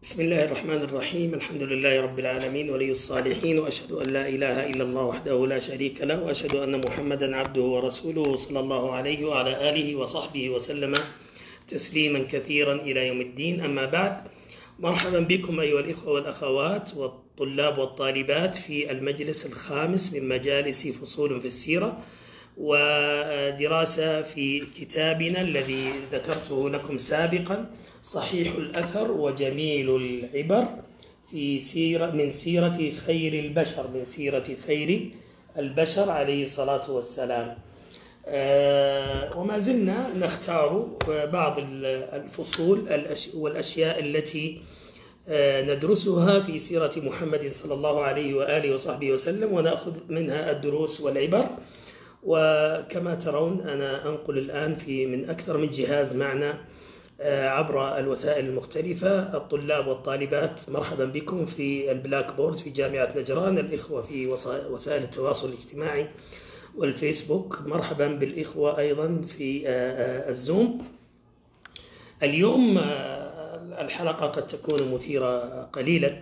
بسم الله الرحمن الرحيم. الحمد لله رب العالمين ولي الصالحين، وأشهد أن لا إله إلا الله وحده لا شريك له، وأشهد أن محمدا عبده ورسوله صلى الله عليه وعلى آله وصحبه وسلم تسليما كثيرا إلى يوم الدين. أما بعد، مرحبا بكم أيها الإخوة والأخوات والطلاب والطالبات في المجلس الخامس من مجالس فصول في السيرة ودراسة في كتابنا الذي ذكرته لكم سابقا، صحيح الأثر وجميل العبر من سيرة خير البشر، من سيرة خير البشر عليه الصلاة والسلام. وما زلنا نختار بعض الفصول والأشياء التي ندرسها في سيرة محمد صلى الله عليه وآله وصحبه وسلم، ونأخذ منها الدروس والعبر. وكما ترون أنا أنقل الآن من أكثر من جهاز معنا عبر الوسائل المختلفة. الطلاب والطالبات مرحبا بكم في البلاك بورد في جامعة نجران، الإخوة في وسائل التواصل الاجتماعي والفيسبوك، مرحبا بالإخوة أيضا في الزوم. اليوم الحلقة قد تكون مثيرة قليلا،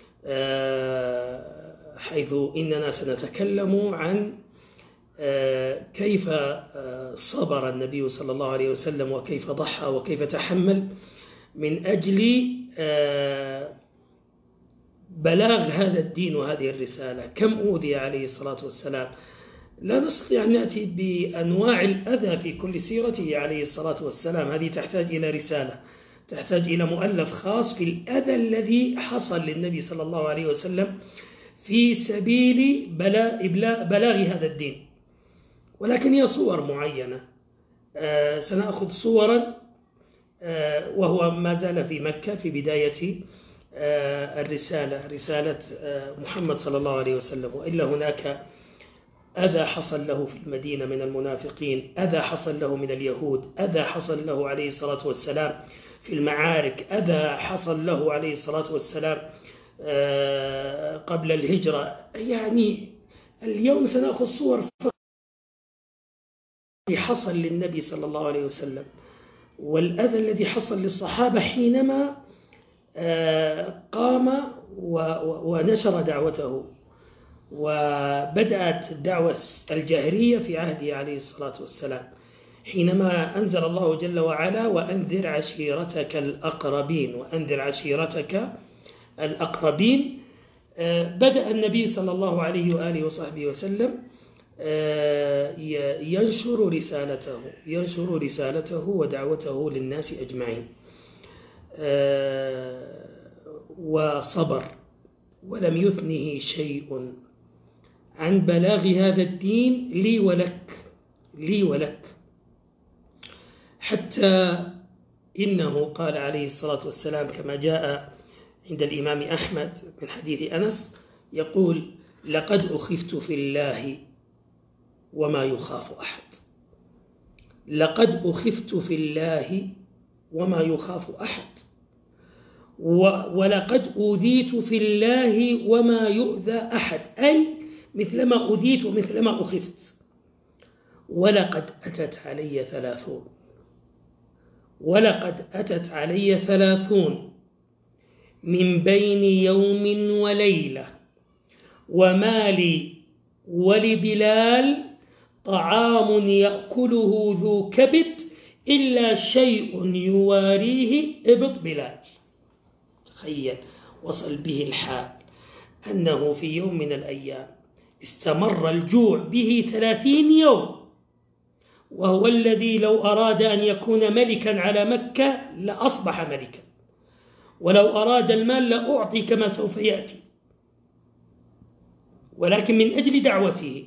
حيث إننا سنتكلم عن كيف صبر النبي صلى الله عليه وسلم، وكيف ضحى وكيف تحمل من أجل بلاغ هذا الدين وهذه الرسالة. كم أوذي عليه الصلاة والسلام. لا نستطيع أن نأتي بأنواع الأذى في كل سيرته عليه الصلاة والسلام، هذه تحتاج إلى رسالة، تحتاج إلى مؤلف خاص في الأذى الذي حصل للنبي صلى الله عليه وسلم في سبيل بلاغ هذا الدين. ولكن هي صور معينة. سنأخذ صورا وهو ما زال في مكة في بداية رسالة محمد صلى الله عليه وسلم، وإلا هناك أذى حصل له في المدينة من المنافقين، أذى حصل له من اليهود، أذى حصل له عليه الصلاة والسلام في المعارك، أذى حصل له عليه الصلاة والسلام قبل الهجرة. يعني اليوم سنأخذ صور حصل للنبي صلى الله عليه وسلم، والأذى الذي حصل للصحابة حينما قام ونشر دعوته، وبدأت الدعوة الجاهرية في عهده عليه الصلاة والسلام، حينما أنزل الله جل وعلا: وأنذر عشيرتك الأقربين، وأنذر عشيرتك الأقربين. بدأ النبي صلى الله عليه وآله وصحبه وسلم ينشر رسالته ودعوته للناس أجمعين، وصبر ولم يثنه شيء عن بلاغ هذا الدين لي ولك، حتى إنه قال عليه الصلاة والسلام كما جاء عند الإمام أحمد من حديث أنس، يقول: لقد أخفت في الله وما يخاف أحد. لقد أخفت في الله وما يخاف أحد، ولقد أوذيت في الله وما يؤذى أحد، أي مثلما أذيت ومثلما أخفت. ولقد أتت علي 30 من بين يوم وليلة، وما لي ولبلال طعام يأكله ذو كبد إلا شيء يواريه إبط بلال. تخيل، وصل به الحال أنه في يوم من الأيام استمر الجوع به 30 يوم، وهو الذي لو أراد أن يكون ملكا على مكة لأصبح ملكا، ولو أراد المال لأعطي كما سوف يأتي، ولكن من أجل دعوته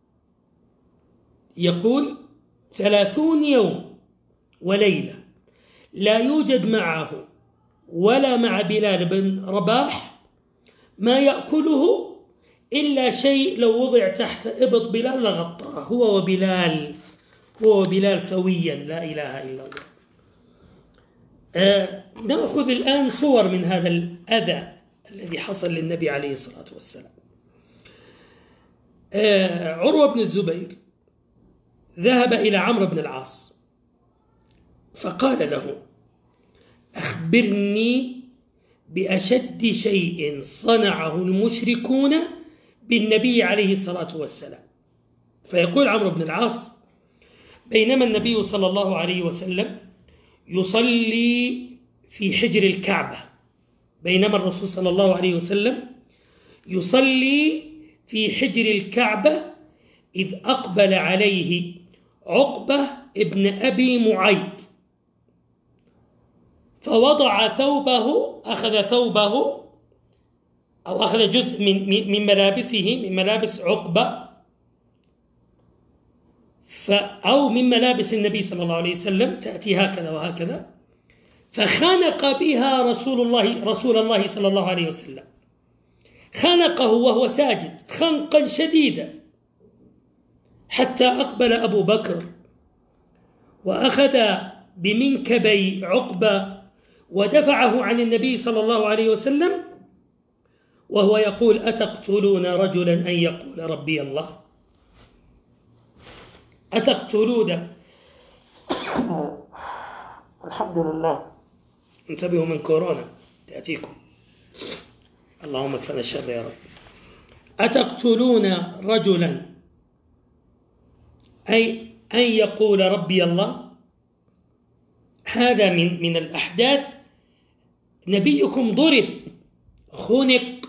يقول 30 يوم وليلة لا يوجد معه ولا مع بلال بن رباح ما يأكله إلا شيء لو وضع تحت إبط بلال لغطاه، هو وبلال سويا، لا إله إلا الله. نأخذ الآن صور من هذا الأذى الذي حصل للنبي عليه الصلاة والسلام. عروة بن الزبير ذهب إلى عمرو بن العاص فقال له: أخبرني بأشد شيء صنعه المشركون بالنبي عليه الصلاة والسلام. فيقول عمرو بن العاص: بينما النبي صلى الله عليه وسلم يصلي في حجر الكعبة، بينما الرسول صلى الله عليه وسلم يصلي في حجر الكعبة إذ أقبل عليه عقبة ابن أبي معيط، فوضع ثوبه، أخذ ثوبه أو أخذ جزء من ملابسه، من ملابس عقبة أو من ملابس النبي صلى الله عليه وسلم، تأتي هكذا وهكذا، فخنق بها رسول الله صلى الله عليه وسلم، خنقه وهو ساجد خنقا شديدا، حتى أقبل أبو بكر وأخذ بمنكبي عقبة ودفعه عن النبي صلى الله عليه وسلم وهو يقول: أتقتلون رجلا أن يقول ربي الله؟ أتقتلون الحمد لله، انتبهوا من كورونا تأتيكم، اللهم اكفنا الشر يا رب. أتقتلون رجلا أي أن يقول ربي الله؟ هذا من الأحداث. نبيكم ضرب، خنق،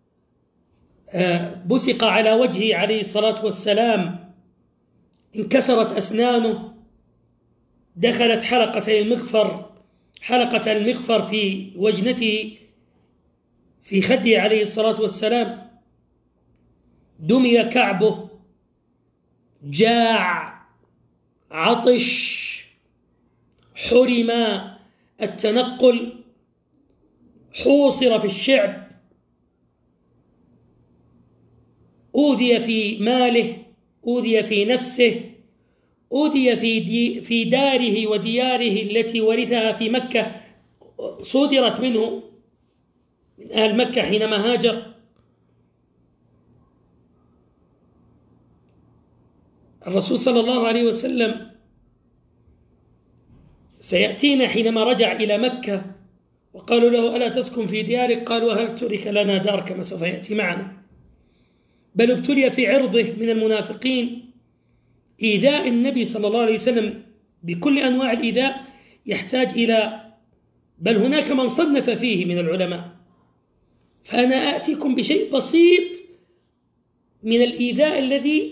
بصق على وجهه عليه الصلاة والسلام، انكسرت أسنانه، دخلت حلقة المغفر في وجنته في خده عليه الصلاة والسلام، دمي كعبه، جاع، عطش، حرم التنقل، حوصر في الشعب، أوذي في ماله، أوذي في نفسه، أوذي في داره ودياره التي ورثها في مكة، صدرت منه من أهل مكة حينما هاجر. الرسول صلى الله عليه وسلم سيأتينا حينما رجع إلى مكة وقالوا له: ألا تسكن في ديارك؟ قال: وهل ترك لنا دار؟ كما سوف يأتي معنا. بل ابتلي في عرضه من المنافقين، إيذاء النبي صلى الله عليه وسلم بكل أنواع الإيذاء يحتاج إلى، بل هناك من صنف فيه من العلماء. فأنا آتيكم بشيء بسيط من الإيذاء الذي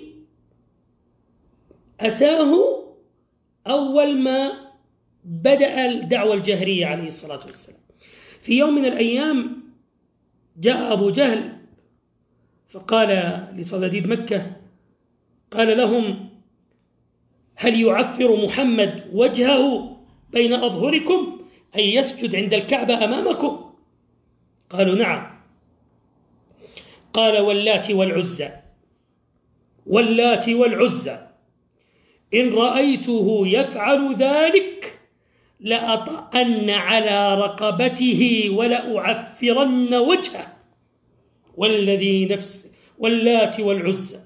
أتاه أول ما بدأ الدعوة الجهرية عليه الصلاة والسلام. في يوم من الأيام جاء أبو جهل فقال لصناديد مكة، قال لهم: هل يعفر محمد وجهه بين أظهركم أن يسجد عند الكعبة أمامكم؟ قالوا: نعم. قال: واللات والعزى إن رأيته يفعل ذلك لأطأن على رقبته ولأعفرن وجهه، واللات والعزى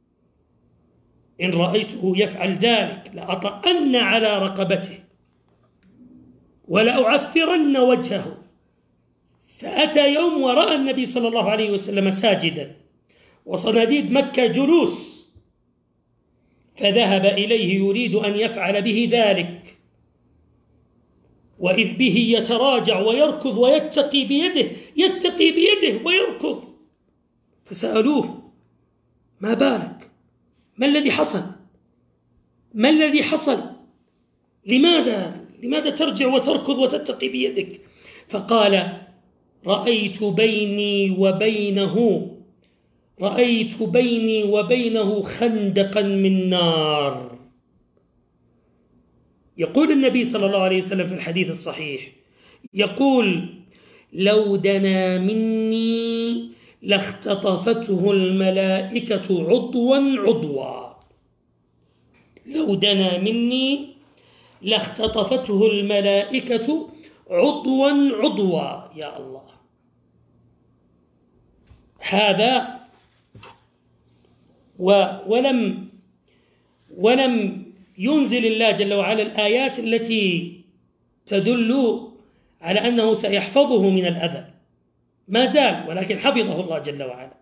إن رأيته يفعل ذلك لأطأن على رقبته ولأعفرن وجهه. فأتى يوم ورأى النبي صلى الله عليه وسلم ساجدا وصناديد مكة جلوس، فذهب إليه يريد أن يفعل به ذلك، وإذ به يتراجع ويركض ويتقي بيده ويركض. فسألوه: ما بالك؟ ما الذي حصل؟ لماذا ترجع وتركض وتتقي بيدك؟ فقال: رأيت بيني وبينه خندقا من نار. يقول النبي صلى الله عليه وسلم في الحديث الصحيح، يقول: لو دنا مني لاختطفته الملائكة عضوا. لو دنا مني لاختطفته الملائكة عضوا. يا الله، هذا ولم ينزل الله جل وعلا الآيات التي تدل على أنه سيحفظه من الأذى، ما زال، ولكن حفظه الله جل وعلا.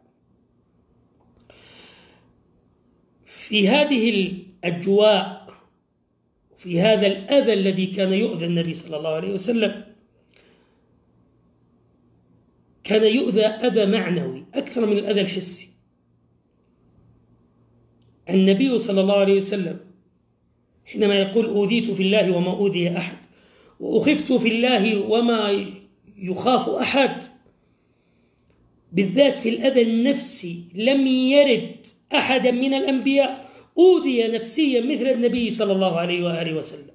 في هذه الأجواء، في هذا الأذى الذي كان يؤذى النبي صلى الله عليه وسلم، كان يؤذى أذى معنوي أكثر من الأذى الحسي. النبي صلى الله عليه وسلم حينما يقول أوذيت في الله وما أوذي أحد، وأخفت في الله وما يخاف أحد، بالذات في الأذى النفسي لم يرد أحدا من الأنبياء أوذي نفسيا مثل النبي صلى الله عليه وآله وسلم.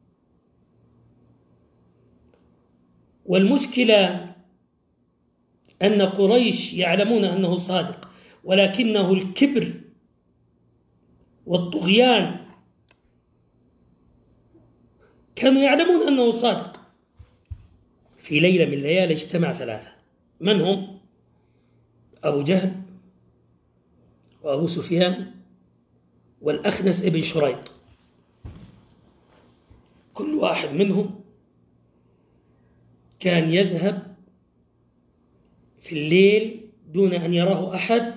والمشكلة أن قريش يعلمون أنه صادق، ولكنه الكبر والطغيان كانوا يعلمون أنه صادق. في ليلة من الليالي اجتمع ثلاثة، من هم؟ أبو جهل وأبو سفيان والأخنس ابن شريق. كل واحد منهم كان يذهب في الليل دون أن يراه أحد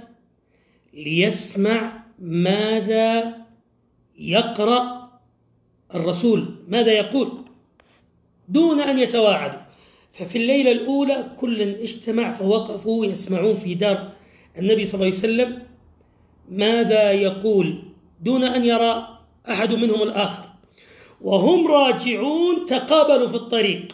ليسمع ماذا يقرأ الرسول، ماذا يقول، دون أن يتواعدوا. ففي الليلة الأولى كل اجتمع فوقفوا يسمعون في دار النبي صلى الله عليه وسلم ماذا يقول دون أن يرى أحد منهم الآخر. وهم راجعون تقابلوا في الطريق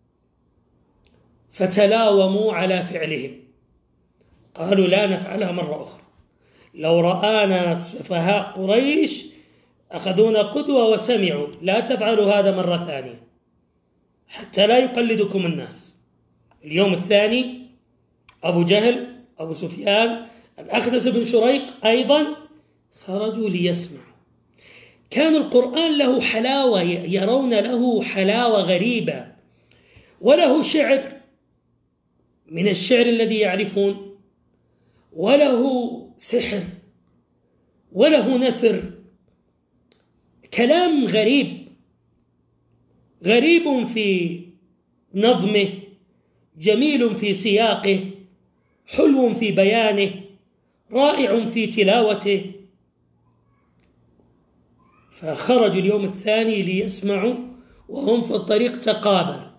فتلاوموا على فعلهم، قالوا لا نفعلها مرة أخرى، لو رآنا سفهاء قريش أخذونا قدوة وسمعوا، لا تفعلوا هذا مرة ثانية حتى لا يقلدكم الناس. اليوم الثاني أبو جهل، أبو سفيان، الأخنس بن شريق أيضا خرجوا ليسمعوا. كان القرآن له حلاوة، يرون له حلاوة غريبة، وله شعر من الشعر الذي يعرفون، وله سحر، وله نثر، كلام غريب، غريب في نظمه، جميل في سياقه، حلو في بيانه، رائع في تلاوته. فخرجوا اليوم الثاني ليسمعوا وهم في الطريق تقابلوا،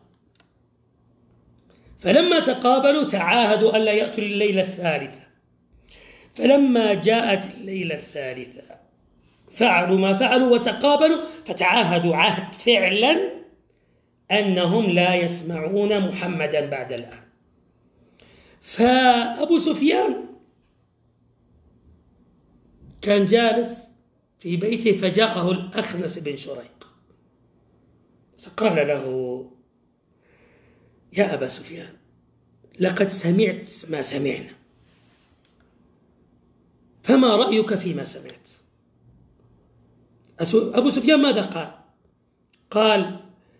فلما تقابلوا تعاهدوا ألا يأتوا الليلة الثالثة. فلما جاءت الليلة الثالثة فعلوا ما فعلوا وتقابلوا، فتعاهدوا عهد فعلا أنهم لا يسمعون محمدا بعد الآن. فأبو سفيان كان جالس في بيته فجاءه الأخنس بن شريق فقال له يا أبا سفيان لقد سمعت ما سمعنا، فما رأيك فيما سمعت؟ أبو سفيان ماذا قال؟ قال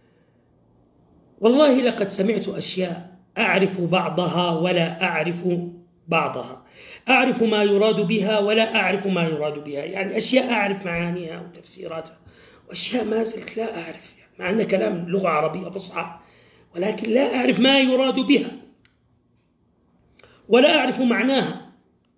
والله لقد سمعت أشياء أعرف بعضها ولا أعرف بعضها، أعرف ما يراد بها ولا أعرف ما يراد بها، يعني أشياء أعرف معانيها وتفسيراتها، وأشياء ما زلت لا أعرف، مع أن كلام لغة عربية فصحى، ولكن لا أعرف ما يراد بها ولا أعرف معناها.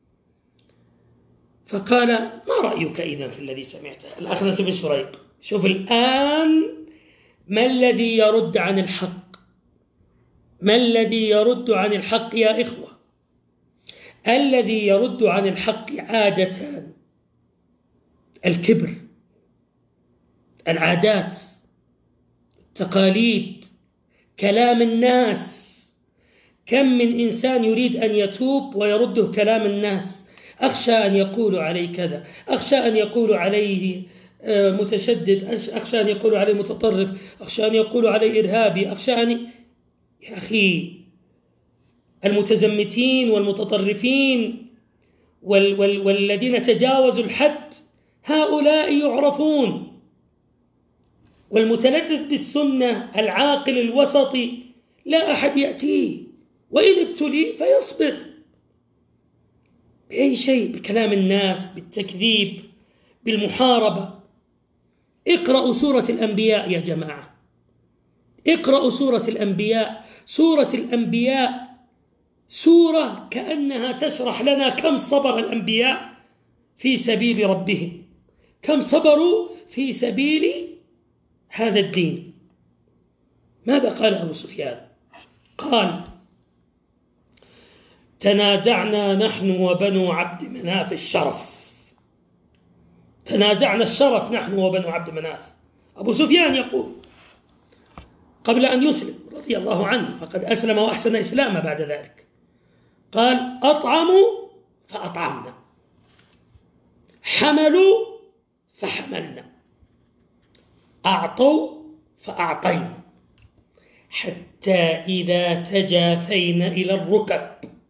فقال ما رأيك إذن في الذي سمعته؟ الأخنس بن شريق، شوف الآن ما الذي يرد عن الحق؟ ما الذي يرد عن الحق يا إخوة؟ الذي يرد عن الحق عادة الكبر، العادات، التقاليد، كلام الناس. كم من إنسان يريد أن يتوب ويرده كلام الناس، أخشى أن يقولوا عليه كذا، أخشى أن يقولوا عليه متشدد، أخشى أن يقولوا عليه متطرف، أخشى أن يقولوا عليه إرهابي، أخشى أن يا أخي المتزمتين والمتطرفين والذين تجاوزوا الحد هؤلاء يعرفون، والمتلذذ بالسنة العاقل الوسطي لا أحد يأتيه، وإن ابتلي فيصبر بأي شيء، بكلام الناس، بالتكذيب، بالمحاربة. اقرأوا سورة الأنبياء يا جماعة، اقرأوا سورة الأنبياء. سورة الأنبياء سورة كأنها تشرح لنا كم صبر الأنبياء في سبيل ربهم، كم صبروا في سبيل هذا الدين. ماذا قال أبو سفيان؟ قال: تنازعنا نحن وبنو عبد مناف الشرف. تنازعنا الشرف نحن وبنو عبد مناف. أبو سفيان يقول قبل أن يسلم رضي الله عنه، فقد أسلم وأحسن إسلامه بعد ذلك، قال: أطعموا فأطعمنا، حملوا فحملنا، أعطوا فأعطينا، حتى إذا تجاثينا إلى الركب،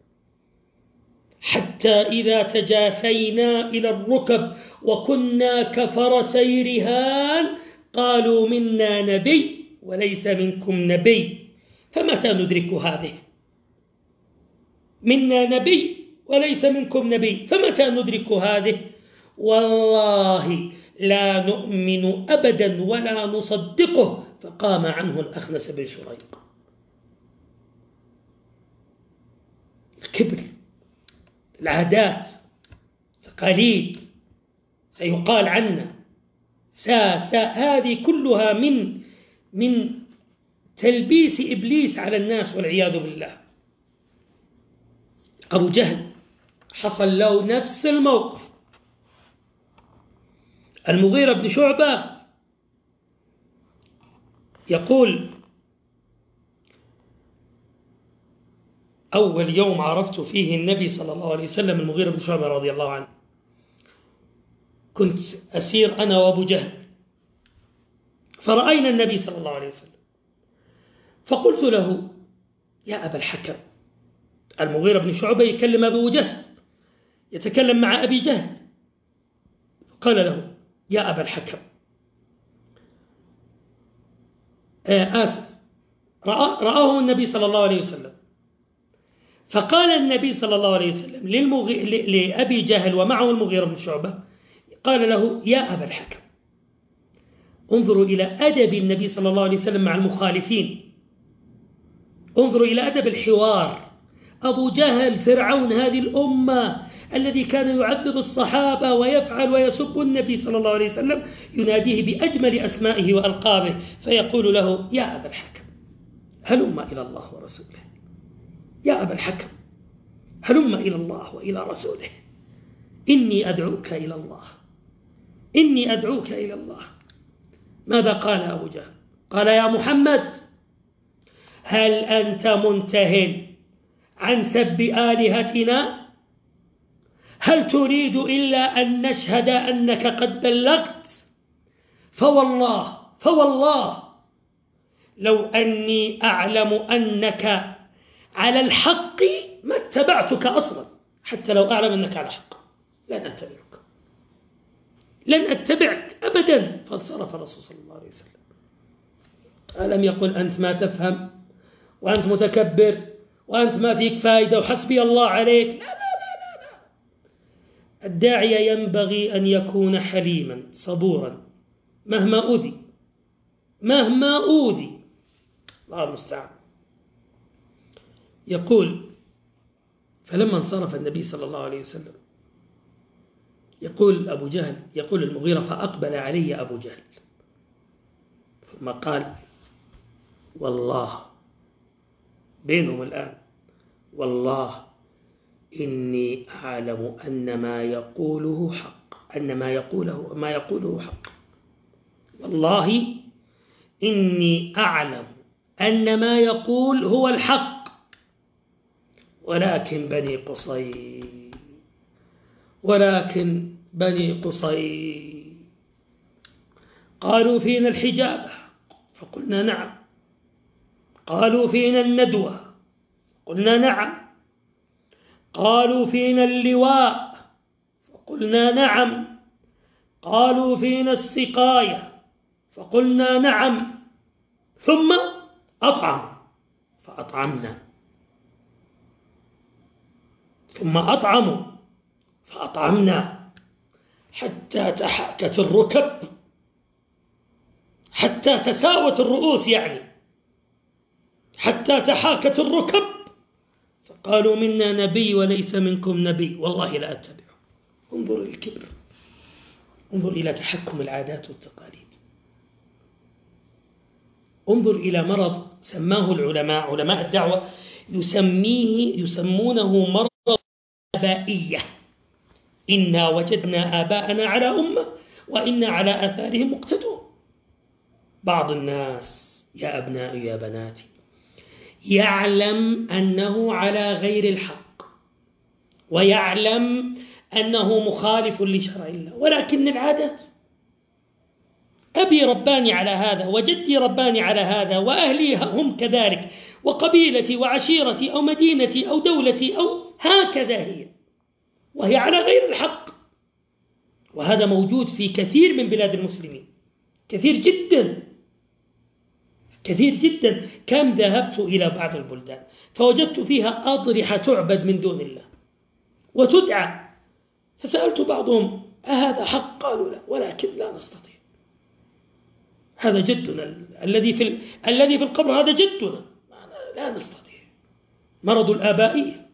حتى إذا تجاثينا إلى الركب وكنا كفرسي رهان قالوا منا نبي وليس منكم نبي، فمتى ندرك هذه؟ منا نبي وليس منكم نبي، فمتى ندرك هذه؟ والله لا نؤمن أبدا ولا نصدقه. فقام عنه الأخنس بن شريق. الكبر، العادات، تقاليد، سيقال عنا هذه كلها من تلبيس إبليس على الناس والعياذ بالله. أبو جهل حصل له نفس الموقف. المغيرة بن شعبة يقول: أول يوم عرفت فيه النبي صلى الله عليه وسلم، المغيرة بن شعبة رضي الله عنه، كنت أسير أنا وأبو جهل، فرأينا النبي صلى الله عليه وسلم، فقلت له: يا أبا الحكم. المغيرة بن شعبة يكلم أبو جهل، يتكلم مع أبي جهل، قال له: يا أبا الحكم. آسف، رآه النبي صلى الله عليه وسلم، فقال النبي صلى الله عليه وسلم لأبي جهل ومعه المغيرة بن شعبة، قال له: يا أبا الحكم. انظروا إلى أدب النبي صلى الله عليه وسلم مع المخالفين، انظروا إلى أدب الحوار. أبو جهل فرعون هذه الأمة الذي كان يعذب الصحابة ويفعل ويسب النبي صلى الله عليه وسلم، يناديه بأجمل أسمائه وألقابه، فيقول له: يا أبا الحكم هلم إلى الله ورسوله. يا أبا الحكم هلم إلى الله وإلى رسوله، إني أدعوك إلى الله، إني أدعوك إلى الله. ماذا قال أبو جهل؟ قال: يا محمد، هل أنت منته عن سب آلهتنا؟ هل تريد إلا أن نشهد أنك قد بلغت؟ فوالله لو أني أعلم أنك على الحق ما اتبعتك أصلا، حتى لو أعلم أنك على حق لن أتبعك أبدا. فانصرف الرسول صلى الله عليه وسلم. ألم يقل: أنت ما تفهم، وأنت متكبر، وأنت ما فيك فائدة، وحسبي الله عليك؟ لا لا لا لا لا. الداعية ينبغي أن يكون حليما صبورا مهما أوذي، مهما أوذي. الله المستعان. يقول: فلما انصرف النبي صلى الله عليه وسلم، يقول أبو جهل، يقول المغيرة: فأقبل علي أبو جهل ثم قال: والله، بينهم الآن، والله إني أعلم أن ما يقوله حق، أن ما يقوله حق. والله إني أعلم أن ما يقول هو الحق، ولكن بني قصي قالوا فينا الحجابة فقلنا نعم، قالوا فينا الندوة قلنا نعم، قالوا فينا اللواء فقلنا نعم، قالوا فينا السقاية فقلنا نعم، ثم أطعم فأطعمنا، ثم أطعموا فأطعمنا، حتى تحاكت الركب، حتى تساوت الرؤوس، يعني حتى تحاكت الركب فقالوا منا نبي وليس منكم نبي والله لا أتبعه. انظر الكبر، انظر إلى تحكم العادات والتقاليد، انظر إلى مرض سماه العلماء، علماء الدعوة يسمونه مرض آبائية. إنا وجدنا آباءنا على أمة وإنا على آثارهم مقتدون. بعض الناس يا أبنائي يا بناتي يعلم أنه على غير الحق ويعلم أنه مخالف لشرع الله، ولكن العادات، أبي رباني على هذا وجدي رباني على هذا وأهلي هم كذلك وقبيلتي وعشيرتي أو مدينتي أو دولتي أو هكذا هي، وهي على غير الحق. وهذا موجود في كثير من بلاد المسلمين، كثير جدا كثير جدا. كم ذهبت إلى بعض البلدان فوجدت فيها أضرحة تعبد من دون الله وتدعى، فسألت بعضهم أهذا حق؟ قالوا لا، ولكن لا نستطيع. هذا جدنا الذي في القبر، هذا جدنا، لا نستطيع. مرض الآبائية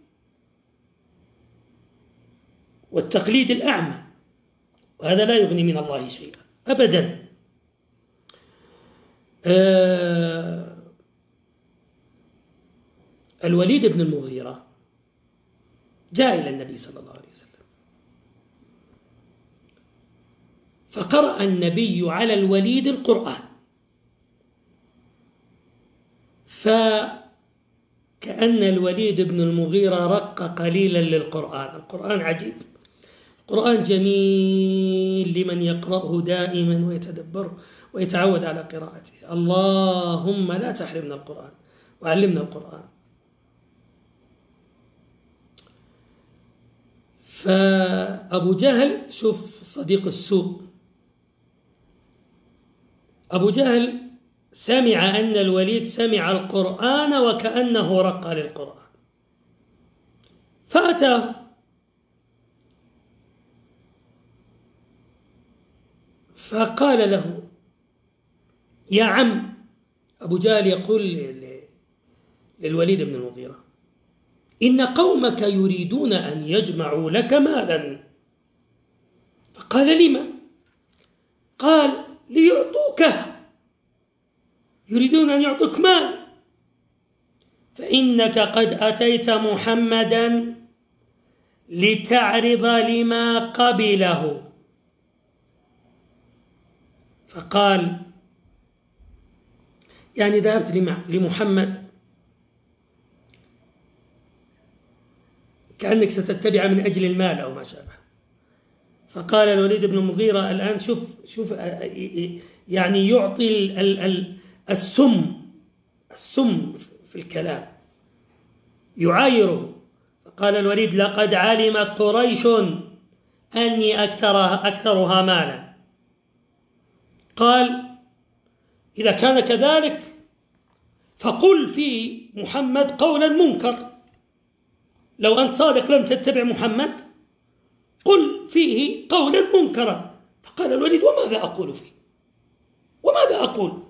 والتقليد الأعمى، وهذا لا يغني من الله شيئا أبدا. الوليد بن المغيرة جاء إلى النبي صلى الله عليه وسلم فقرأ النبي على الوليد القرآن، فكأن الوليد بن المغيرة رق قليلا للقرآن. القرآن عجيب، القرآن جميل لمن يقرأه دائما ويتدبره ويتعود على قراءته. اللهم لا تحرمنا القرآن وعلمنا القرآن. فأبو جهل، شوف صديق السوء، أبو جهل سمع أن الوليد سمع القرآن وكأنه رق للقرآن، فأتاه فقال له يا عم، أبو جهل يقول للوليد بن المغيرة إن قومك يريدون أن يجمعوا لك مالا. فقال لما؟ قال ليعطوك، يريدون أن يعطوك مال، فإنك قد أتيت محمدا لتعرض لما قبله. فقال يعني ذهبت لمحمد كأنك ستتبع من أجل المال أو ما شابه. فقال الوليد بن المغيرة الآن شوف يعني يعطي السم في الكلام، يعايره. فقال الوليد لقد علمت قريش أني أكثرها مالا. قال إذا كان كذلك فقل في محمد قولا منكر، لو أنت صادق لم تتبع محمد قل فيه قولا منكرا. فقال الوليد وماذا أقول فيه؟ وماذا أقول؟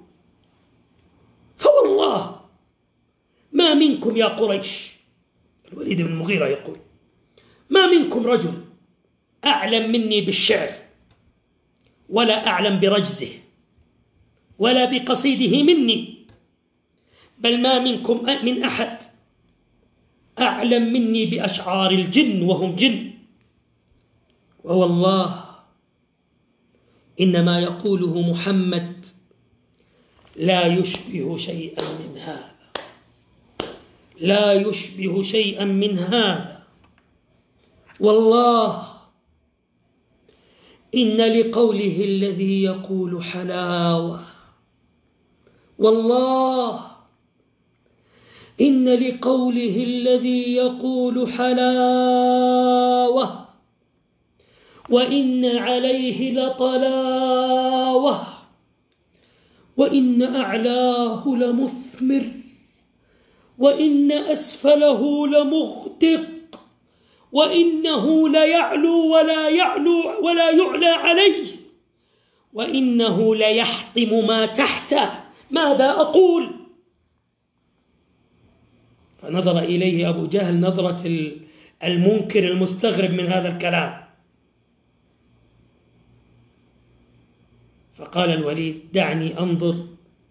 فوالله ما منكم يا قريش، الوليد بن المغيرة يقول ما منكم رجل أعلم مني بالشعر ولا أعلم برجزه ولا بقصيده مني، بل ما منكم من أحد أعلم مني بأشعار الجن وهم جن، ووالله إنما يقوله محمد لا يشبه شيئا من هذا، لا يشبه شيئا من هذا. والله إن لقوله الذي يقول حلاوة، والله إن لقوله الذي يقول حلاوة، وإن عليه لطلاوة، وإن أعلاه لمثمر، وإن أسفله لمغدق، وإنه ليعلو ولا يعلى عليه، وإنه ليحطم ما تحته. ماذا أقول؟ فنظر إليه أبو جهل نظرة المنكر المستغرب من هذا الكلام، فقال الوليد: دعني أنظر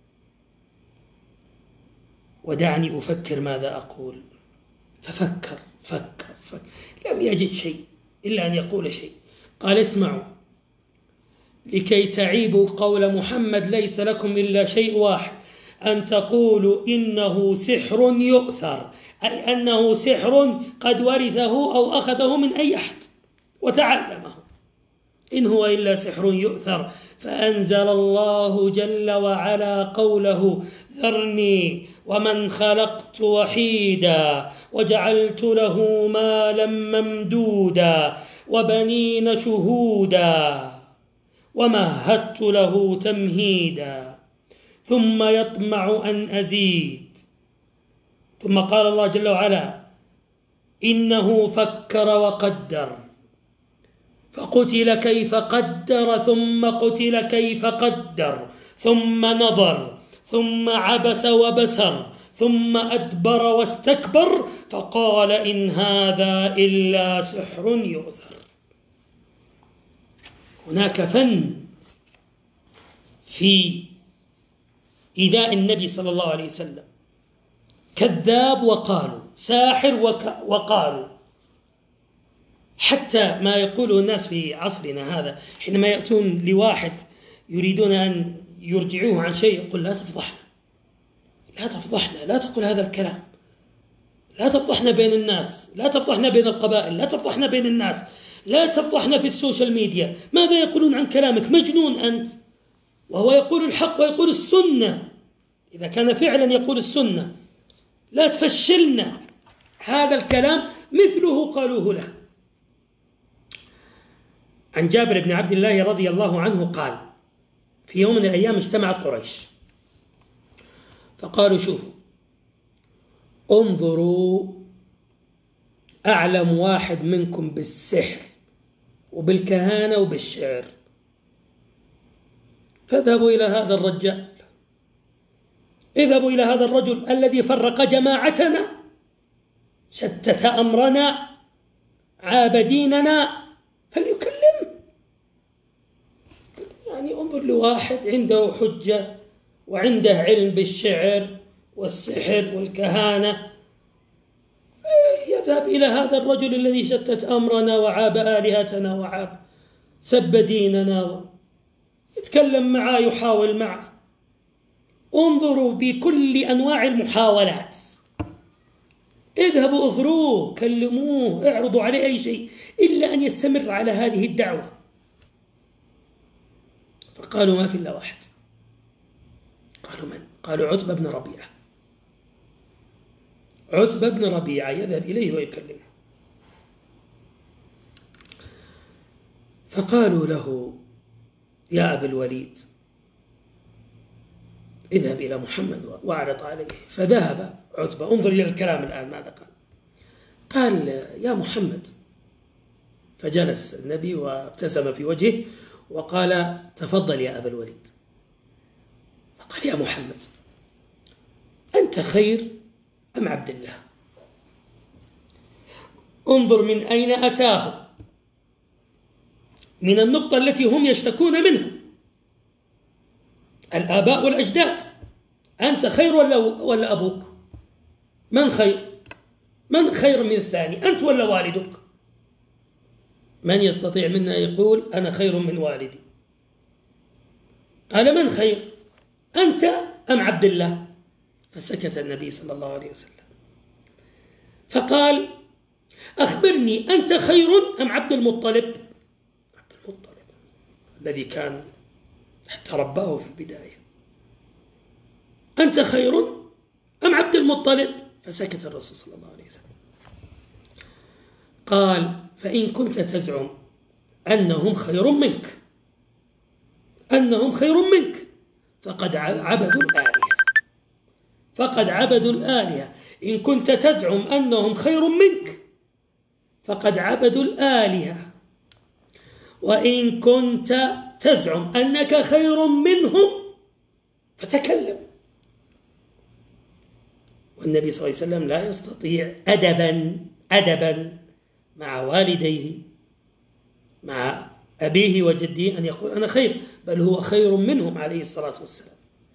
ودعني أفكر ماذا أقول. ففكر لم يجد شيء إلا أن يقول شيء. قال: اسمعوا، لكي تعيبوا قول محمد ليس لكم إلا شيء واحد، أن تقولوا إنه سحر يؤثر، أي أنه سحر قد ورثه أو أخذه من أي أحد وتعلمه، إن هو إلا سحر يؤثر. فأنزل الله جل وعلا قوله: ذرني ومن خلقت وحيدا وجعلت له مالا ممدودا وبنين شهودا ومهدت له تمهيدا ثم يطمع أن أزيد. ثم قال الله جل وعلا: إنه فكر وقدر فقتل كيف قدر ثم قتل كيف قدر ثم نظر ثم عبس وبسر ثم أدبر واستكبر فقال إن هذا إلا سحر يؤثر. هناك فن في إيذاء النبي صلى الله عليه وسلم. كذاب وقالوا، ساحر وقالوا، حتى ما يقوله الناس في عصرنا هذا حينما يأتون لواحد يريدون أن يرجعوه عن شيء يقول: لا تفضحنا، لا تفضحنا، لا تقول هذا الكلام، لا تفضحنا بين الناس، لا تفضحنا بين القبائل، لا تفضحنا بين الناس، لا تفضحنا في السوشيال ميديا، ماذا يقولون عن كلامك؟ مجنون أنت. وهو يقول الحق ويقول السنة، إذا كان فعلا يقول السنة. لا تفشلنا. هذا الكلام مثله قالوه له. عن جابر بن عبد الله رضي الله عنه قال: في يوم من الأيام اجتمعت قريش فقالوا: شوفوا، انظروا، أعلم واحد منكم بالسحر وبالكهانة وبالشعر، فاذهبوا إلى هذا الرجال، اذهبوا إلى هذا الرجل الذي فرق جماعتنا، شتت أمرنا، عاب ديننا، فليكلم. يعني انظر لواحد عنده حجة وعنده علم بالشعر والسحر والكهانة، يذهب إلى هذا الرجل الذي شتت أمرنا وعاب آلهتنا وعاب سب ديننا، يتكلم معه، يحاول معه. انظروا بكل أنواع المحاولات، اذهبوا اغروه، كلموه، اعرضوا عليه أي شيء إلا أن يستمر على هذه الدعوة. فقالوا: ما في إلا واحد. قالوا: من؟ قالوا: عتبة بن ربيعة. عتبة بن ربيعة يذهب إليه ويكلمه. فقالوا له: يا أبا الوليد، اذهب إلى محمد واعرض عليه. فذهب عتبة. انظر إلى الكلام الآن ماذا قال. قال: يا محمد. فجلس النبي وابتسم في وجهه وقال: تفضل يا أبا الوليد. فقال: يا محمد، أنت خير أم عبد الله؟ انظر من أين أتاه، من النقطة التي هم يشتكون منها، الآباء والأجداد. أنت خير ولا أبوك؟ من خير؟ من خير من الثاني، أنت ولا والدك؟ من يستطيع منا يقول أنا خير من والدي؟ قال: من خير، أنت أم عبد الله؟ فسكت النبي صلى الله عليه وسلم. فقال: أخبرني، أنت خير أم عبد المطلب؟ عبد المطلب الذي كان حتى رباه في البداية. أنت خير أم عبد المطلب؟ فسكت الرسول صلى الله عليه وسلم. قال: فإن كنت تزعم أنهم خير منك، فقد عبدوا الآلهة، فقد عبدوا الآلهة. إن كنت تزعم أنهم خير منك فقد عبدوا الآلهة، وإن كنت تزعم أنك خير منهم فتكلم. والنبي صلى الله عليه وسلم لا يستطيع أدبا مع والديه مع أبيه وجديه أن يقول أنا خير، بل هو خير منهم عليه الصلاة والسلام.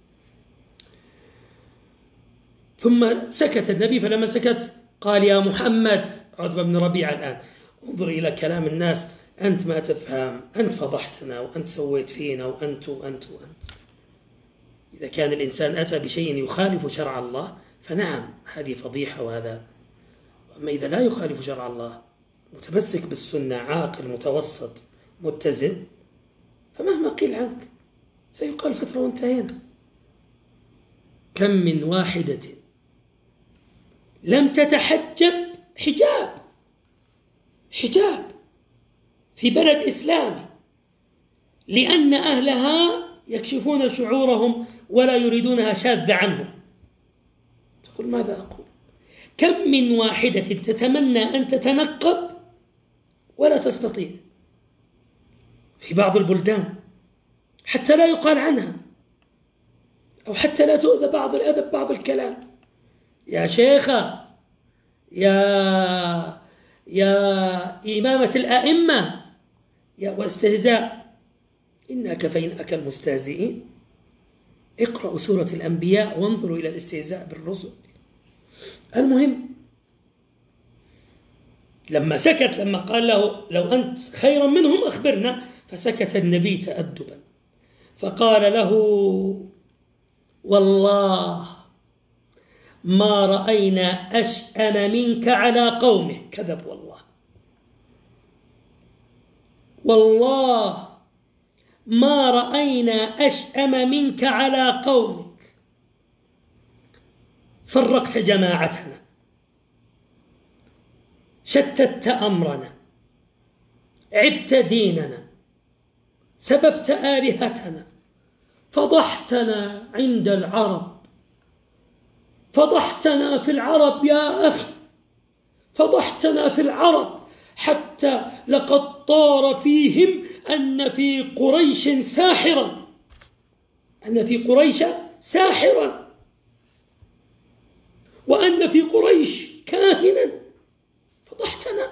ثم سكت النبي، فلما سكت قال يا محمد، عتبة بن ربيعة الآن انظر إلى كلام الناس، أنت ما تفهم، أنت فضحتنا وأنت سويت فينا وأنت وأنت وأنت. إذا كان الإنسان أتى بشيء يخالف شرع الله فنعم هذه فضيحة وهذا، أما إذا لا يخالف شرع الله متمسك بالسنة عاقل متوسط متزن فمهما قيل عنك سيقال فترة وانتهينا. كم من واحدة لم تتحجب حجاب في بلد إسلامي لأن أهلها يكشفون شعورهم ولا يريدونها شاذة عنهم. تقول ماذا أقول؟ كم من واحدة تتمنى أن تتنقب ولا تستطيع في بعض البلدان حتى لا يقال عنها أو حتى لا تؤذى بعض الأدب بعض الكلام. يا شيخة، يا إمامة الأئمة، يا واستهزاء، إنا كفيناك المستهزئين. اقرأوا سورة الأنبياء وانظروا إلى الاستهزاء بالرسل. المهم لما سكت، لما قال له لو أنت خيرا منهم أخبرنا، فسكت النبي تأدبا فقال له والله ما رأينا أشأم منك على قومه. كذب والله ما رأينا أشأم منك على قومك. فرقت جماعتنا، شتت أمرنا، عبت ديننا، سببت آلهتنا، فضحتنا عند العرب، فضحتنا في العرب يا أخي، فضحتنا في العرب حتى لقد طار فيهم أن في قريش ساحرا، أن في قريش ساحرا، وأن في قريش كاهنا. فضحتنا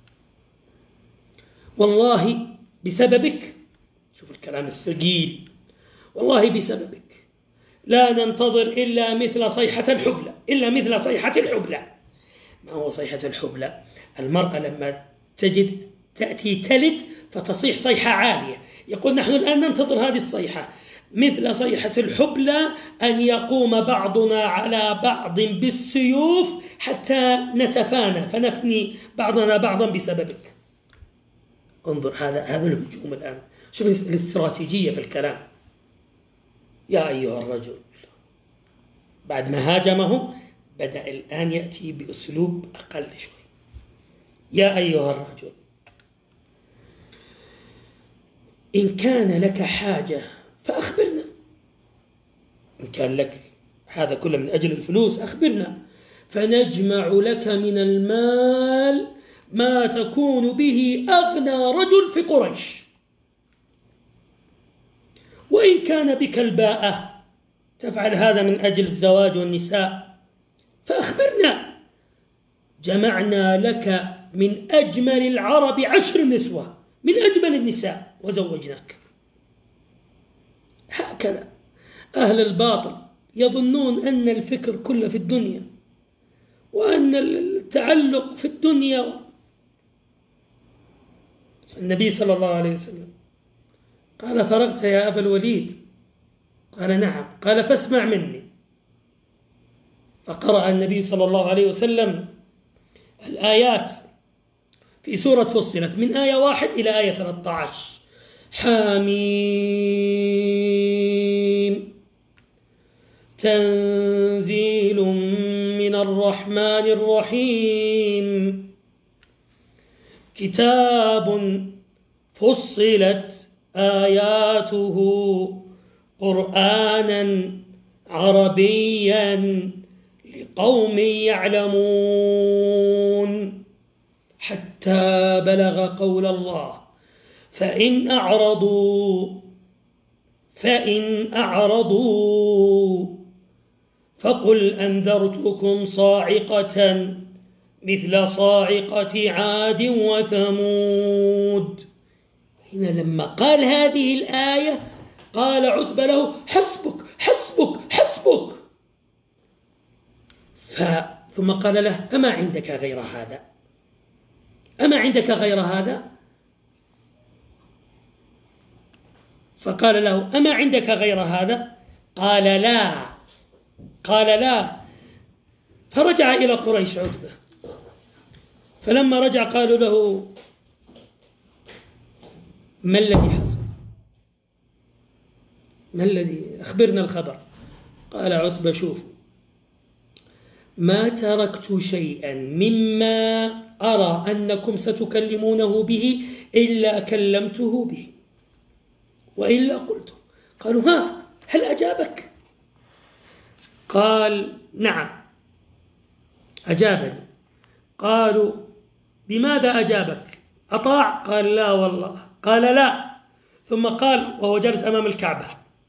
والله بسببك. شوف الكلام الثقيل، والله بسببك لا ننتظر إلا مثل صيحة الحبلى، إلا مثل صيحة الحبلى. ما هو صيحة الحبلى؟ المرأة لما تأتي تلد فتصيح صيحة عالية، يقول نحن الآن ننتظر هذه الصيحة مثل صيحة الحبلى، أن يقوم بعضنا على بعض بالسيوف حتى نتفانى فنفني بعضنا بعضا بسببك. انظر هذا الهجوم الآن، شوف الاستراتيجية في الكلام. يا أيها الرجل، بعد ما هاجمه بدأ الآن يأتي بأسلوب أقل شوي. يا أيها الرجل، إن كان لك حاجة فأخبرنا، إن كان لك هذا كله من أجل الفلوس أخبرنا، فنجمع لك من المال ما تكون به أغنى رجل في قريش. وإن كان بك الباءة تفعل هذا من أجل الزواج والنساء فأخبرنا، جمعنا لك من أجمل العرب 10 نسوة من أجمل النساء وزوجناك. هكذا أهل الباطل يظنون أن الفكر كله في الدنيا وأن التعلق في الدنيا. النبي صلى الله عليه وسلم قال فرغت يا أبا الوليد؟ قال نعم. قال فاسمع مني. فقرأ النبي صلى الله عليه وسلم الآيات في سورة فصلت من آية 1 إلى آية 13. حميم تنزيل من الرحمن الرحيم كتاب فصلت آياته قرآنا عربيا لقوم يعلمون حتى بلغ قول الله فإن أعرضوا فقل أنذرتكم صاعقة مثل صاعقة عاد وثمود. هنا لما قال هذه الآية قال عتبة له حسبك حسبك حسبك. ثم قال له أما عندك غير هذا؟ أما عندك غير هذا؟ فقال له أما عندك غير هذا؟ قال لا. قال لا. فرجع إلى قريش عتبة، فلما رجع قالوا له ما الذي حصل؟ ما الذي؟ أخبرنا الخبر. قال عتبة شوف، ما تركت شيئا مما أرى أنكم ستكلمونه به إلا كلمته به وإلا قلته. قالوا ها هل أجابك؟ قال نعم أجابني. قالوا بماذا أجابك؟ أطاع؟ قال لا والله. قال لا. ثم قال وهو جالس أمام الكعبة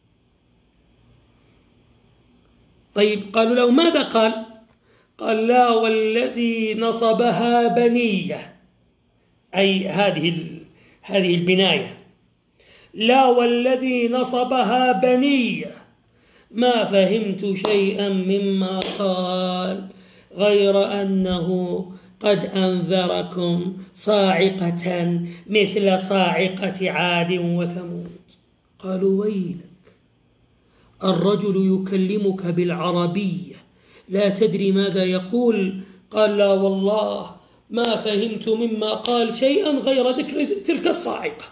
طيب قالوا له ماذا قال؟ قال لا والذي نصبها بنية، أي هذه البناية، لا والذي نصبها بنية ما فهمت شيئا مما قال غير أنه قد أنذركم صاعقة مثل صاعقة عاد وثمود. قالوا ويلك الرجل يكلمك بالعربية لا تدري ماذا يقول. قال لا والله ما فهمت مما قال شيئا غير ذكر تلك الصاعقة.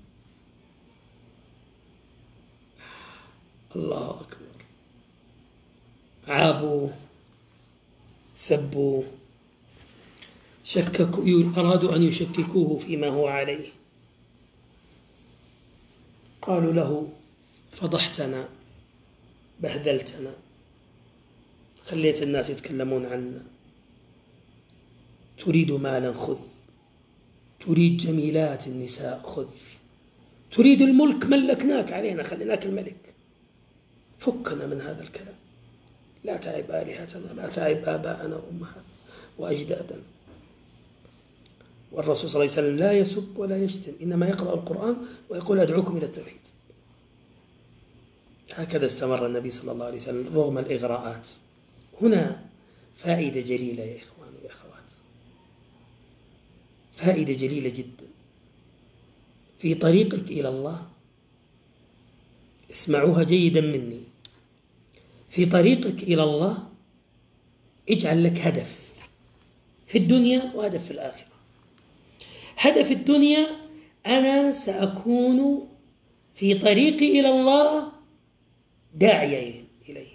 الله أكبر. عابوا سبوا شككوا، أرادوا أن يشككوه فيما هو عليه. قالوا له فضحتنا بهدلتنا، خليت الناس يتكلمون عنا، تريد مالا خذ، تريد جميلات النساء خذ، تريد الملك ملكناك علينا خليناك الملك، فكنا من هذا الكلام، لا تعب آلهتنا، لا تعب آباءنا وأمهاتنا وأجدادنا. والرسول صلى الله عليه وسلم لا يسب ولا يشتم، إنما يقرأ القرآن ويقول أدعوكم إلى التوحيد. هكذا استمر النبي صلى الله عليه وسلم رغم الإغراءات. هنا فائدة جليلة يا إخوان وأخوات، فائدة جليلة جدا في طريقك إلى الله. اسمعوها جيدا مني. في طريقك إلى الله اجعل لك هدف في الدنيا وهدف في الآخرة. هدف الدنيا أنا سأكون في طريقي إلى الله داعيا إليه،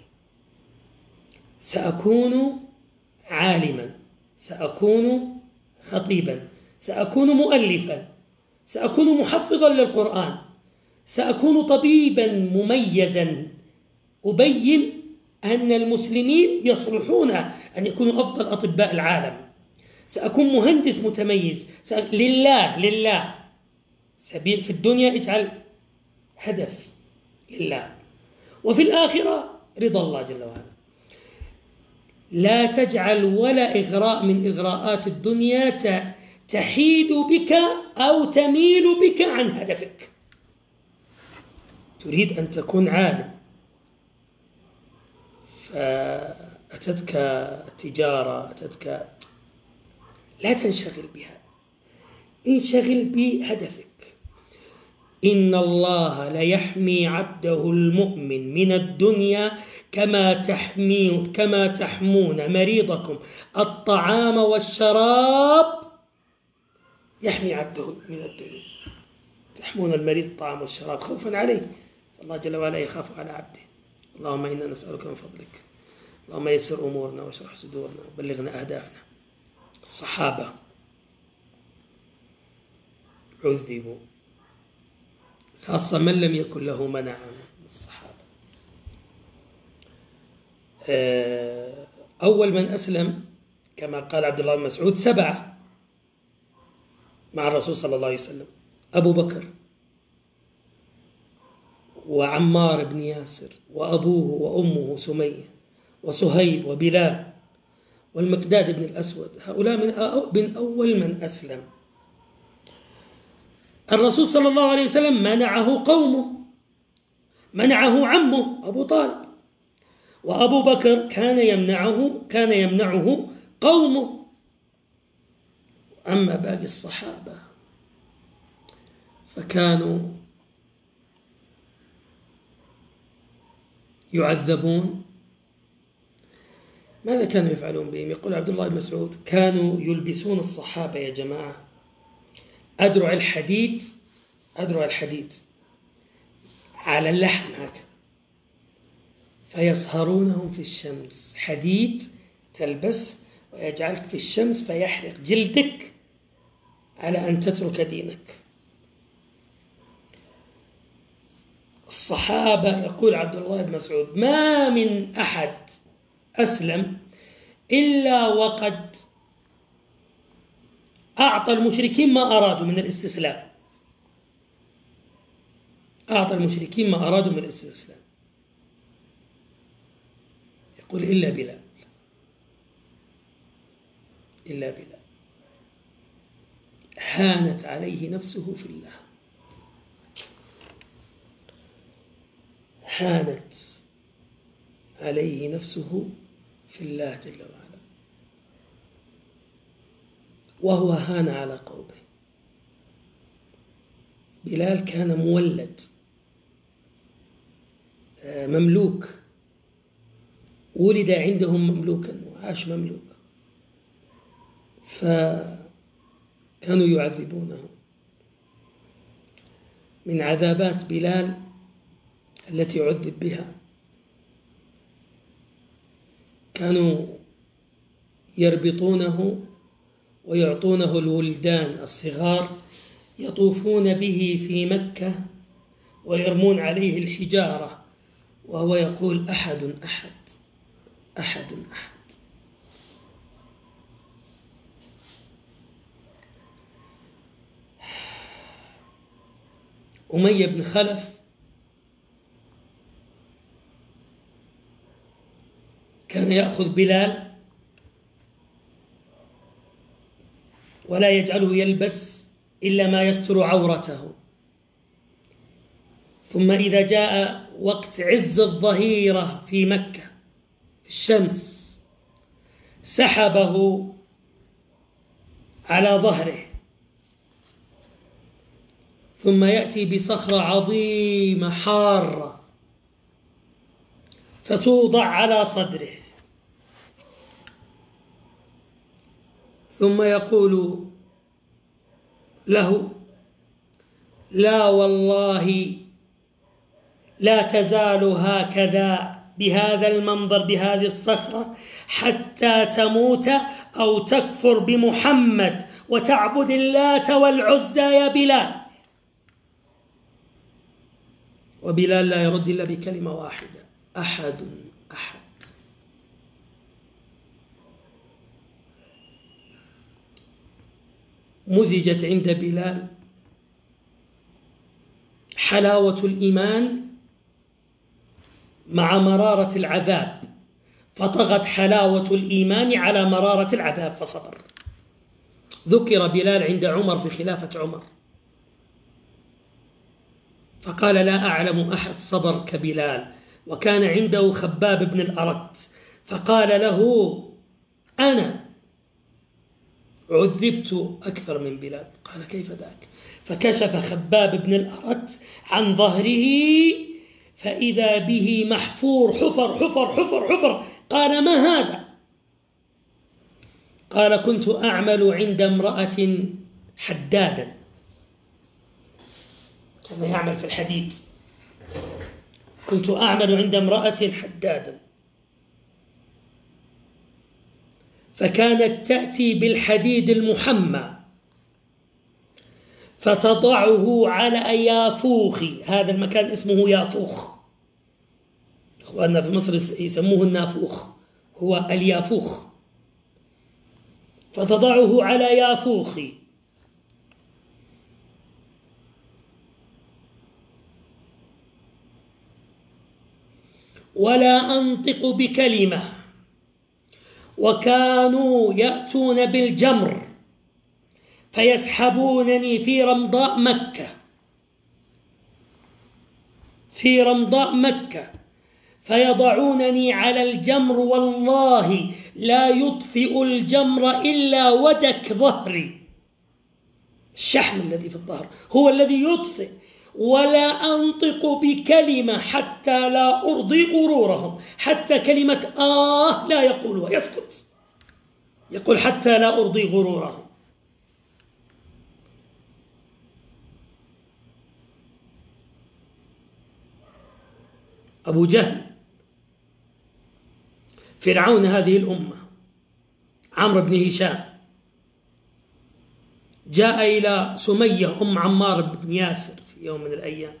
سأكون عالما، سأكون خطيبا، سأكون مؤلفا، سأكون محفظا للقرآن، سأكون طبيبا مميزا أبين أن المسلمين يصلحون أن يكونوا أفضل أطباء العالم، سأكون مهندس متميز لله. سبيل في الدنيا اجعل هدف لله، وفي الآخرة رضا الله جل وعلا. لا تجعل ولا إغراء من إغراءات الدنيا تحيد بك أو تميل بك عن هدفك. تريد أن تكون عالم، فأتتك تجارة، أتتك، لا تنشغل بها، انشغل بهدفك. إن الله ليحمي عبده المؤمن من الدنيا كما تحمون مريضكم الطعام والشراب. يحمي عبده من الدنيا، تحمون المريض الطعام والشراب خوفا عليه، الله جل وعلا يخاف على عبده. اللهم إنا نسألك من فضلك، اللهم يسر أمورنا واشرح صدورنا وبلغنا أهدافنا. الصحابة عذبوا، خاصة من لم يكن له منع من الصحابة. أول من أسلم كما قال عبد الله بن مسعود 7 مع الرسول صلى الله عليه وسلم: أبو بكر وعمار بن ياسر وأبوه وأمه سمية وصهيب وبلال والمقداد بن الأسود، هؤلاء من أول من أسلم. الرسول صلى الله عليه وسلم منعه قومه، منعه عمه أبو طالب، وأبو بكر كان يمنعه قومه. أما باقي الصحابة فكانوا يعذبون. ماذا كانوا يفعلون بهم؟ يقول عبد الله بن مسعود: كانوا يلبسون الصحابة يا جماعة أدرع الحديد على اللحم هكذا، فيصهرونهم في الشمس. حديد تلبس ويجعلك في الشمس فيحرق جلدك على أن تترك دينك. الصحابة، يقول عبد الله بن مسعود: ما من أحد أسلم إلا وقد أعطى المشركين ما أرادوا من الاستسلام. أعطى المشركين ما أرادوا من الاستسلام. يقول: إلا بلال هانت عليه نفسه في الله، هانت عليه نفسه في الله جل وعلا، وهو هان على قومه. بلال كان مولد مملوك، ولد عندهم مملوكا وعاش مملوك، فكانوا يعذبونه. من عذابات بلال التي عذب بها كانوا يربطونه ويعطونه الولدان الصغار يطوفون به في مكة ويرمون عليه الحجارة وهو يقول: أحد أحد أحد أحد. أمية بن خلف كان يأخذ بلال ولا يجعله يلبس إلا ما يستر عورته، ثم إذا جاء وقت عز الظهيرة في مكة في الشمس سحبه على ظهره، ثم يأتي بصخرة عظيمة حارة فتوضع على صدره، ثم يقول له: لا والله لا تزال هكذا بهذا المنظر بهذه الصخرة حتى تموت أو تكفر بمحمد وتعبد اللات والعزى يا بلال. وبلال لا يرد إلا بكلمة واحدة: أحد أحد. مزجت عند بلال حلاوة الإيمان مع مرارة العذاب، فطغت حلاوة الإيمان على مرارة العذاب فصبر. ذكر بلال عند عمر في خلافة عمر فقال: لا أعلم أحد صبر كبلال. وكان عنده خباب بن الأرت فقال له: أنا عذبت أكثر من بلال. قال: كيف ذاك؟ فكشف خباب بن الأرت عن ظهره فإذا به محفور حفر حفر حفر حفر. قال: ما هذا؟ قال: كنت أعمل عند امرأة حدادا، كان يعمل في الحديد، كنت أعمل عند امرأة حدادا، فكانت تأتي بالحديد المحمى فتضعه على يافوخي. هذا المكان اسمه يافوخ، أخواننا في مصر يسموه النافوخ، هو اليافوخ. فتضعه على يافوخي ولا أنطق بكلمة، وكانوا يأتون بالجمر فيسحبونني في رمضاء مكة فيضعونني على الجمر، والله لا يطفئ الجمر إلا ودك ظهري، الشحم الذي في الظهر هو الذي يطفئ. ولا أنطق بكلمة حتى لا أرضي غرورهم، حتى كلمة لا يقولها، يسكت، يقول حتى لا أرضي غرورهم. أبو جهل فرعون هذه الأمة عمرو بن هشام جاء إلى سمية أم عمار بن ياسر في يوم من الأيام،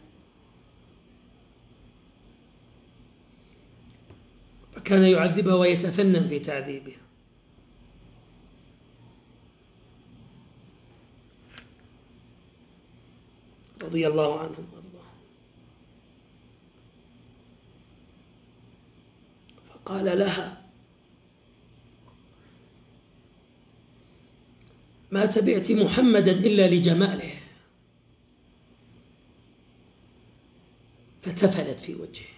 فكان يعذبها ويتفنن في تعذيبها، رضي الله عنهم وارضاهم. فقال لها: ما تبعت محمدا إلا لجماله. فتفلت في وجهه،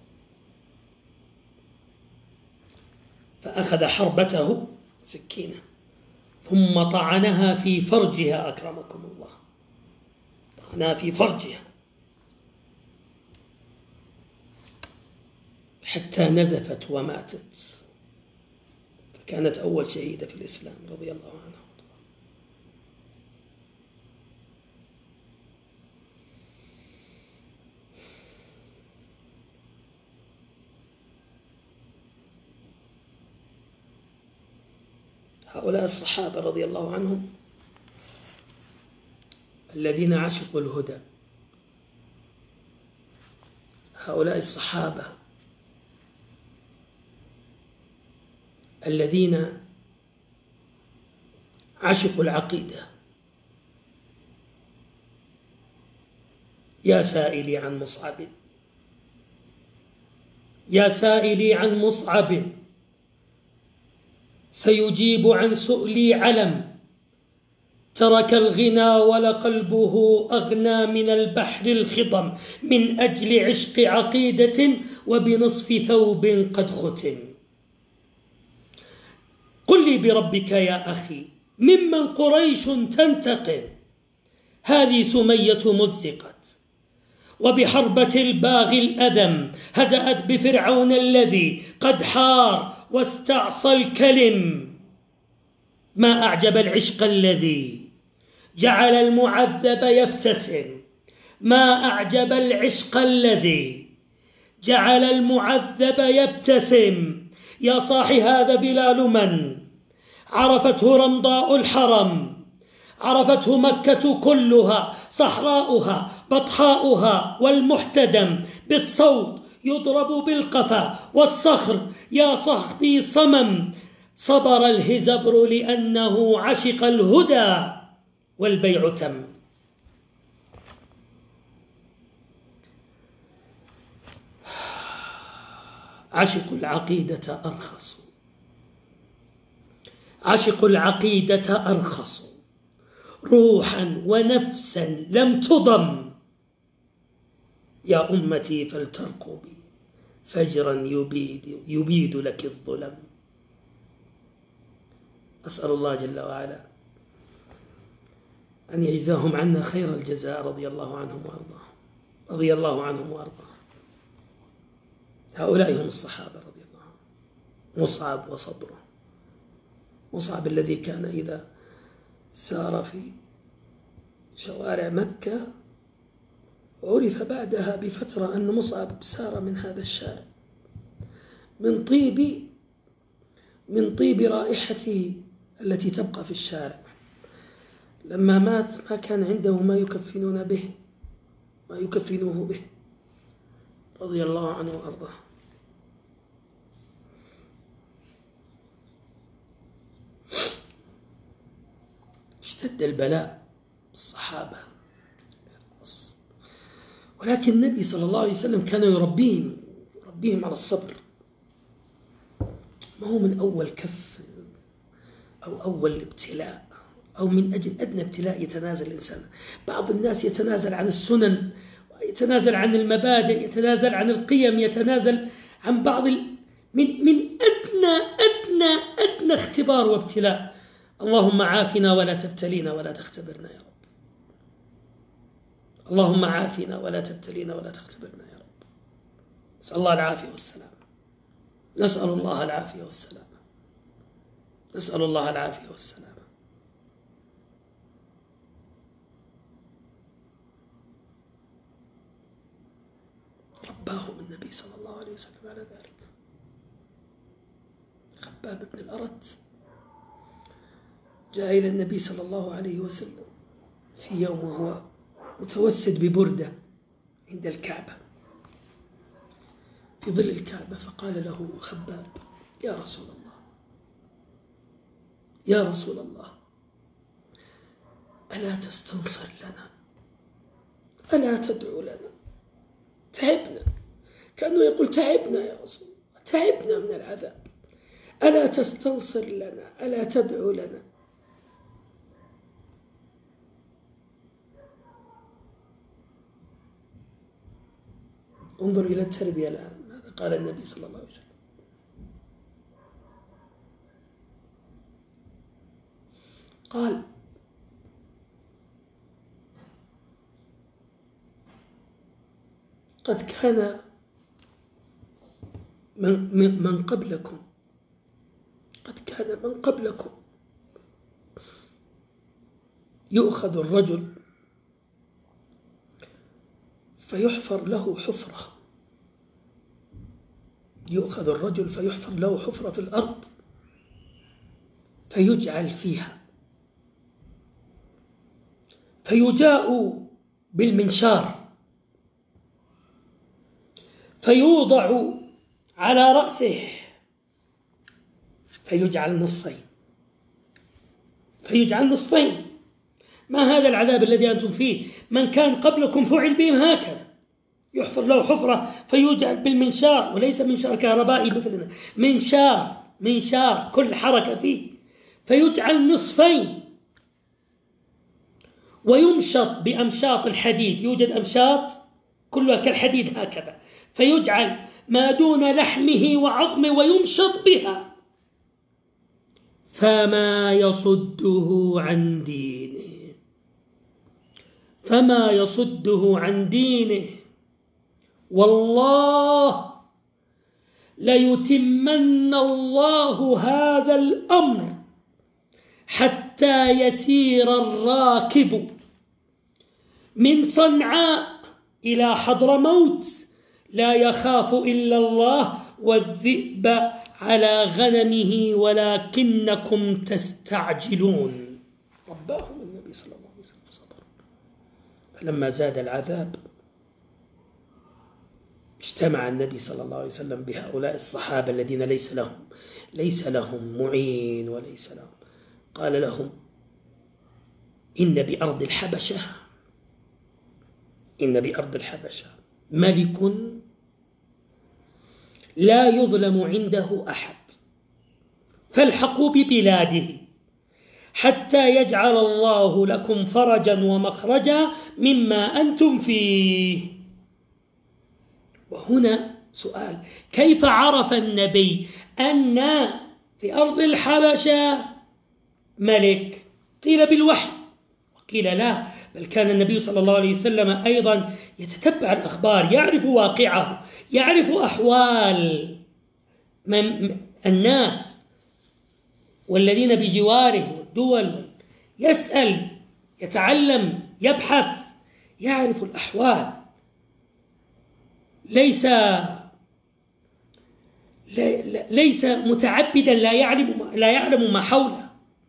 فأخذ حربته سكينة ثم طعنها في فرجها، أكرمكم الله، طعنها في فرجها حتى نزفت وماتت، فكانت أول شهيدة في الإسلام رضي الله عنها. هؤلاء الصحابة رضي الله عنهم الذين عشقوا الهدى، هؤلاء الصحابة الذين عشقوا العقيدة. يا سائلي عن مصعب، يا سائلي عن مصعب، سيجيب عن سؤلي علم، ترك الغنى ولقلبه أغنى من البحر الخضم، من أجل عشق عقيدة وبنصف ثوب قد ختم. قل لي بربك يا أخي ممن قريش تنتقم، هذه سمية مزقت وبحربة الباغي الأذم، هزأت بفرعون الذي قد حار واستعصى الكلم. ما أعجب العشق الذي جعل المعذب يبتسم، ما أعجب العشق الذي جعل المعذب يبتسم. يا صاح هذا بلال من عرفته رمضاء الحرم، عرفته مكة كلها، صحراؤها بطحاؤها والمحتدم، بالصوت يضرب بالقفا والصخر يا صاحبي صمم. صبر الهزبر لأنه عشق الهدى والبيع تم. عشق العقيدة أرخص، عشق العقيدة أرخص روحا ونفسا لم تضم. يا أمتي فلترقبي فجرا يبيد لك الظلم. أسأل الله جل وعلا أن يجزاهم عنا خير الجزاء، رضي الله عنهم وأرضاهم، رضي الله عنهم وأرضاهم. هؤلاء هم الصحابة رضي الله عنهم. مصعب وصبره، مصعب الذي كان إذا سار في شوارع مكة عرف بعدها بفترة أن مصعب سار من هذا الشارع من طيب رائحته التي تبقى في الشارع. لما مات ما كان عنده ما يكفنون به، ما يكفنوه به، رضي الله عنه وأرضاه. اشتد البلاء الصحابة، ولكن النبي صلى الله عليه وسلم كان يربيهم ربيهم على الصبر. ما هو من أول كف أو أول ابتلاء أو من أجل أدنى ابتلاء يتنازل الإنسان. بعض الناس يتنازل عن السنن، يتنازل عن المبادئ، يتنازل عن القيم، يتنازل عن بعض من أدنى اختبار وابتلاء. اللهم عافنا ولا تبتلينا ولا تختبرنا يا رب. اللهم عافنا ولا تبتلينا ولا تختبرنا يا رب. نسأل الله العافية والسلام. نسأل الله العافية والسلام. نسأل الله العافية والسلام. رباهم النبي صلى الله عليه وسلم على ذلك. خباب بن الأرت جاء إلى النبي صلى الله عليه وسلم في يوم وهو متوسد ببردة عند الكعبة في ظل الكعبة، فقال له خباب: يا رسول الله، يا رسول الله، ألا تستنصر لنا؟ ألا تدعو لنا؟ تعبنا. كأنه يقول: تعبنا يا رسول الله، تعبنا من العذاب، ألا تستنصر لنا؟ ألا تدعو لنا؟ انظر إلى التربية الآن. ماذا قال النبي صلى الله عليه وسلم؟ قال: قد كان من قبلكم، قد كان من قبلكم يؤخذ الرجل فيحفر له حفرة، يؤخذ الرجل فيحفر له حفرة في الأرض فيجعل فيها، فيجاء بالمنشار فيوضع على رأسه فيجعل نصفين، فيجعل نصفين. ما هذا العذاب الذي أنتم فيه؟ من كان قبلكم فعل بهم هكذا، يحفر له حفرة فيجعل بالمنشار، وليس منشار كهربائي مثلنا، منشار كل حركة فيه، فيجعل نصفين ويمشط بأمشاط الحديد. يوجد أمشاط كلها كالحديد هكذا، فيجعل ما دون لحمه وعظمه ويمشط بها، فما يصده عن دينه، فما يصده عن دينه. والله ليتمن الله هذا الأمر حتى يسير الراكب من صنعاء إلى حضرموت لا يخاف إلا الله والذئب على غنمه ولكنكم تستعجلون. رباهم النبي صلى الله عليه وسلم صبر. فلما زاد العذاب اجتمع النبي صلى الله عليه وسلم بهؤلاء الصحابة الذين ليس لهم معين وليس لهم، قال لهم: إن بأرض الحبشة ملك لا يظلم عنده أحد، فالحقوا ببلاده حتى يجعل الله لكم فرجا ومخرجا مما أنتم فيه. وهنا سؤال: كيف عرف النبي أن في أرض الحبشة ملك؟ قيل بالوحي وقيل لا، بل كان النبي صلى الله عليه وسلم أيضا يتتبع الأخبار، يعرف واقعه، يعرف أحوال الناس والذين بجواره والدول، يسأل، يتعلم، يبحث، يعرف الأحوال، ليس متعبدا لا يعلم ما حوله،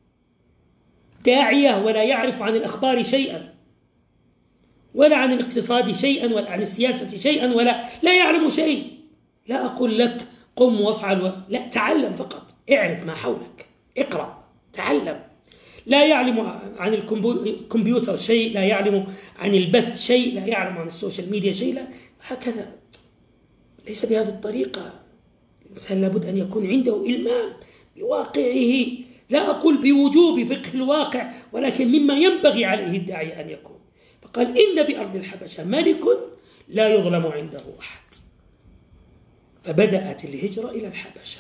داعية ولا يعرف عن الأخبار شيئا، ولا عن الاقتصاد شيئا، ولا عن السياسة شيئا، لا يعلم شيء. لا أقول لك قم وافعل لا، تعلم فقط، اعرف ما حولك، اقرأ، تعلم. لا يعلم عن الكمبيوتر شيء، لا يعلم عن البث شيء، لا يعلم عن السوشيال ميديا شيء، لا هكذا ليس بهذه الطريقة. الإنسان لابد أن يكون عنده إلمام بواقعه، لا أقول بوجوب فقه الواقع، ولكن مما ينبغي عليه الداعي أن يكون. فقال إن بأرض الحبشة ملك لا يظلم عنده أحد. فبدأت الهجرة إلى الحبشة،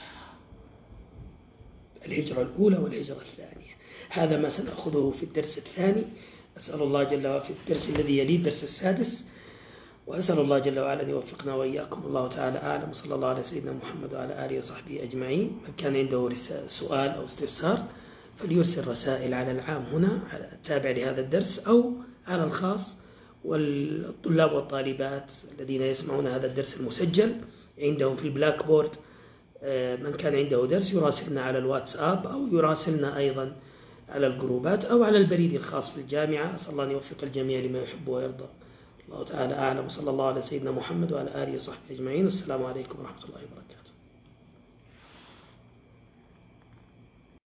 الهجرة الأولى والهجرة الثانية. هذا ما سنأخذه في الدرس الثاني. أسأل الله جل وعلا في الدرس الذي يليه الدرس السادس، وأسأل الله جل وعلا أن يوفقنا وإياكم. الله تعالى أعلم، صلى الله على سيدنا محمد وعلى آله وصحبه أجمعين. من كان عنده سؤال أو استفسار فليرسل رسائل على العام هنا التابع لهذا الدرس، أو على الخاص. والطلاب والطالبات الذين يسمعون هذا الدرس المسجل عندهم في البلاك بورد، من كان عنده درس يراسلنا على الواتساب، أو يراسلنا أيضا على الجروبات، أو على البريد الخاص بالجامعة. أسأل الله أن يوفق الجميع لما يحب ويرضى. الله تعالى أعلم، صلى الله على سيدنا محمد وعلى آله وصحبه أجمعين. السلام عليكم ورحمة الله وبركاته.